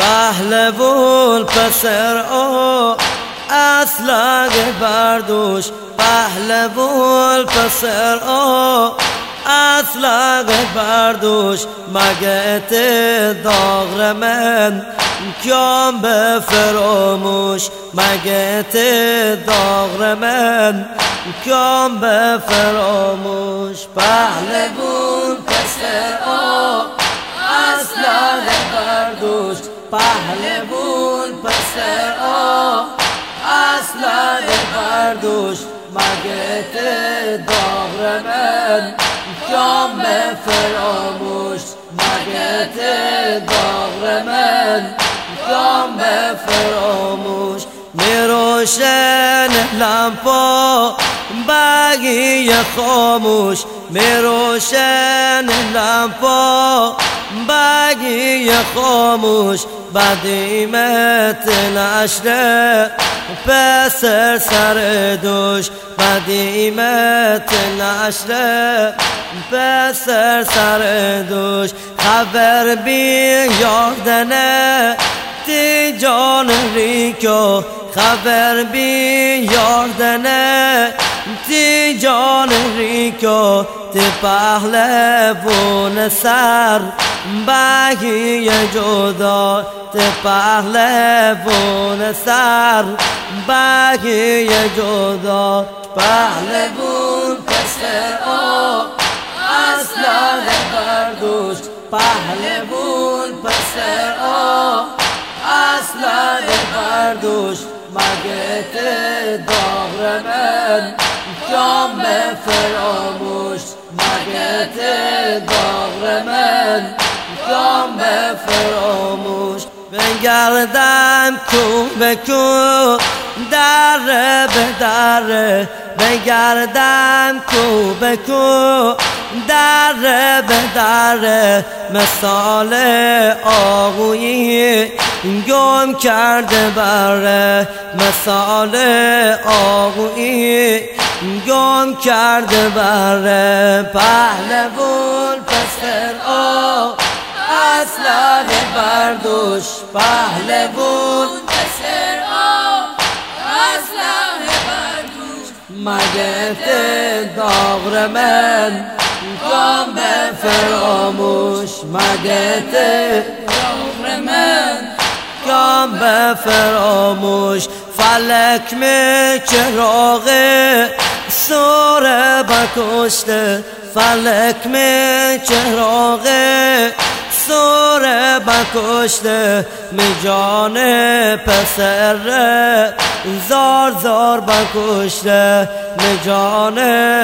پهلوون پسر او اسلحه بردوش، پهلوون پسر او اسلحه بردوش. مگه داغر من کام به فراموش، مگه داغر من کام به فراموش. پهلوون پسر او اسلحه بردوش، پهلوون پسر او اسلحه بردوش. مگه داغر من کام به فراموش، مگه داغر من کام به فراموش. می روشن لمپا بگی خاموش، می روشن لمپا بگی خاموش. بدیمت نشره پسر سر دوش، بدیمت نشره پسر سر دوش. خبر بیاردنه تی جان ریکو، خبر بیاردنه تی جان ریکو. تی پهلوون سر بگی جدا، تی پهلوون سر بگی جدا. پهلوون پسر او اسلحه بردوش، پهلوون پسر او اسلحه بردوش. مگه داغر من کام به فراموش، مگه داغر من کام به فراموش. بگردم کو به کو دره به دره، بگردم کو به کو دره به دره. مثال آهویی گم کرده بره، مثال آهویی گم کرده بره. پهلوون پسر او اسلحه بردوش، پهلوون پسر او اسلحه بردوش. مگه داغر من کام به فراموش، مگه داغر من کام به فراموش. فلک می چراغ سوره بکشته، فلک می چراغ سوره بکشته. می جان پسر زار زار بکشته، می جان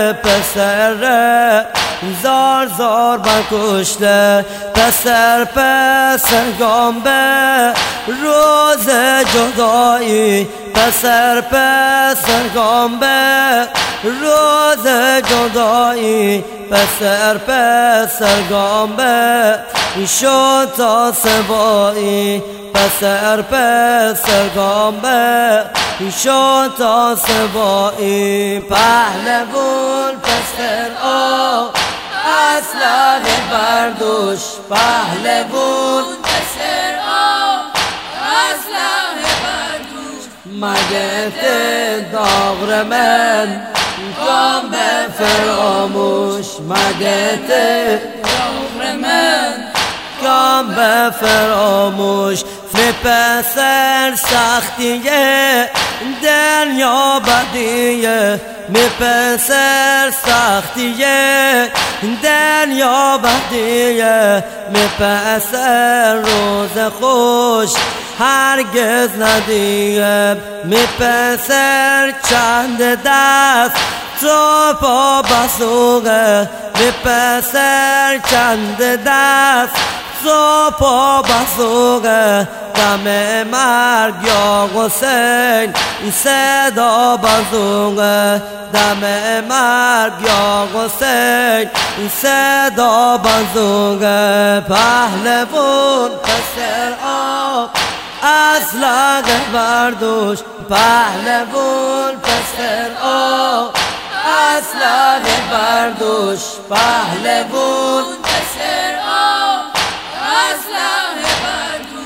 پسر زار زار بکشته. پسر پسر گام به روز جدایی، پسر پسر گام به روز جدایی. پسر پسر گام به شد تا سبایی، پسر پسر گام به شد تا سبایی. پهلوون پسر او اسلحه بردوش، پهلوون پسر او اسلحه بردوش. مگه داغر من کام به فراموش، مگه داغر من کام به فراموش. می پسر سختیه دنیا بدیه، می پسر سختیه دنیا بدیه. می پسر روز خوش هرگز ندیه، می پسر چند دست تو پا بسوقه. می پسر چند دست تو پا بسوقه. دم مرگ یا حسین صدا بزوقه، دم مرگ یا حسین صدا بزوقه. پهلوون پسر او اسلحه بردوش، پهلوون پسر او اسلحه بردوش. پهلوون پسر او اسلحه بردوش.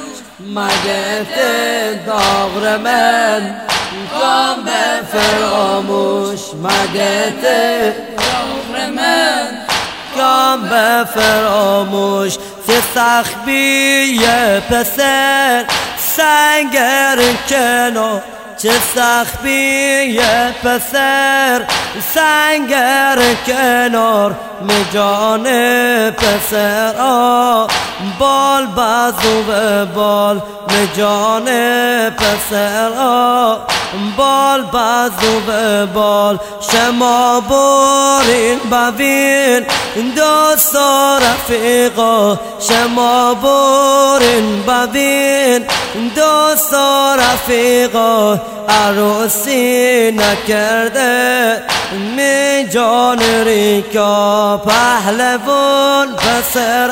مگه داغر من کام به فراموش مگه داغر من کام به فراموش چه سخبی پسر سنگر کنار چه سخبی پسر سنگر کنار می جان پسر بال بازو به بال می جان پسر بال بازو به بال شما برین ببین دوست و رفیقا شما برین ببین دوست و رفیقا عروسی نکرده می جان ریکا پهلوان پسر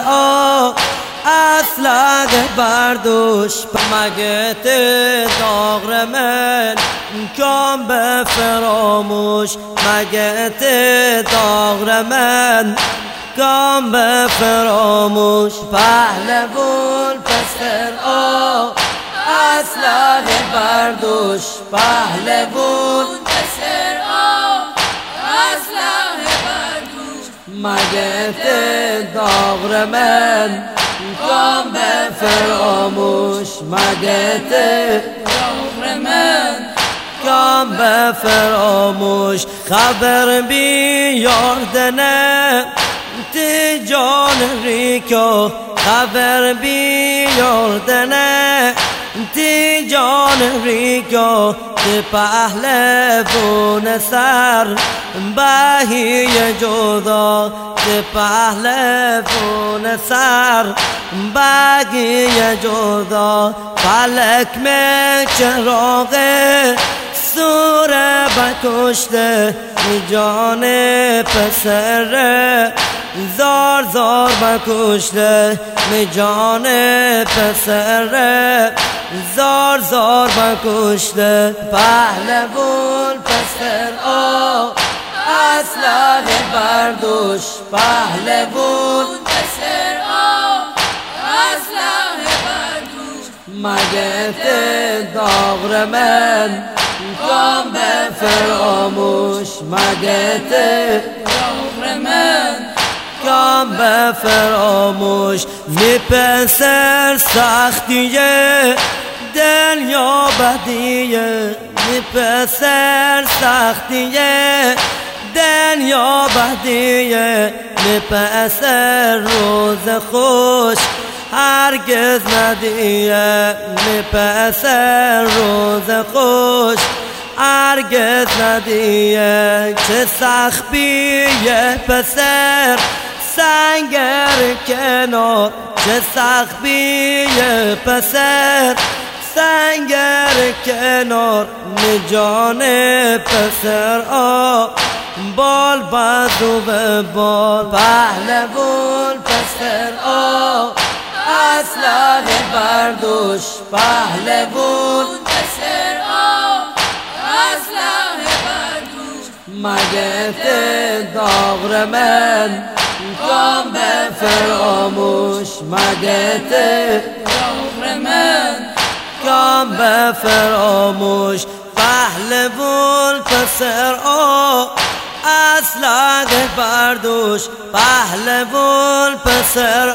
اسلحه بردوش مگه داغر من کام به فراموش مگه داغر من کام به فراموش پهلوان پسر اسلحه بردوش پهلوان پسر اسلحه بردوش مگه داغر من کام به فراموش مگه داغر من کام به فراموش خبر بیاردنه تی جان ریکو خبر بیاردنه تی جان ریکو تی پهلوان سر بهی جدا تی پهلوان سر بهی جدا فلک میں چراغ سور بکشته جان پسر زار زار بکشته می جان پسر زار زار بکشته پهلوان پسر اسلحه بردوش پهلوان پسر اسلحه بردوش مگه داغر من کام به فراموش مگه داغر من کام به فراموش می پسر سختیه دنیا بدیه می پسر سختیه دنیا بدیه می پسر روز خوش هرگز ندیه می پسر روز خوش هرگز ندیه چه سخبی پسر سنگر کنار چه سخبی پسر سنگر کنار می جان پسر بال بازو به بال پهلوان پسر اسلحه بردوش پهلوان پسر اسلحه بردوش مگه داغر من کام به فراموش مگه داغر من کام به فراموش پهلوان پسر اسلحه بردوش پهلوان پسر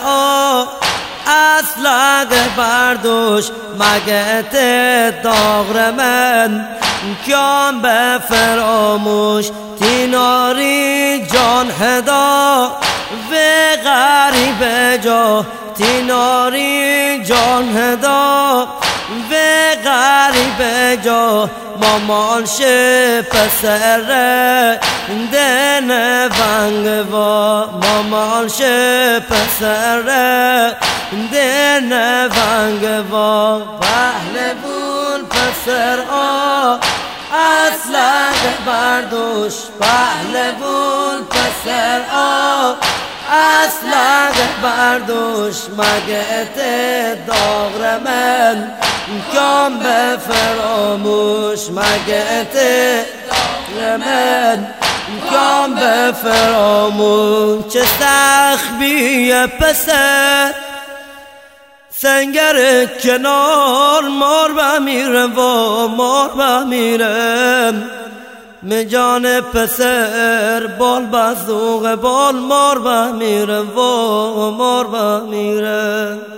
اسلحه بردوش مگه داغر من کام به فراموش تیناری جان هدا و غریب جا تیناری جان هدا و غریب جا مامان شه پسر دن ونگ و مامان شه پسر دن ونگ و پهلوان پسر اسلحه بردوش پهلوان پسر اسلحه بردوش مگه داغر من کام به فراموش مگه داغر من کام به فراموش چه سخبی پسر سنگر کنار مار بمیره و مار بمیره میجان پسر بال بزوغ بال مار بمیره و مار بمیره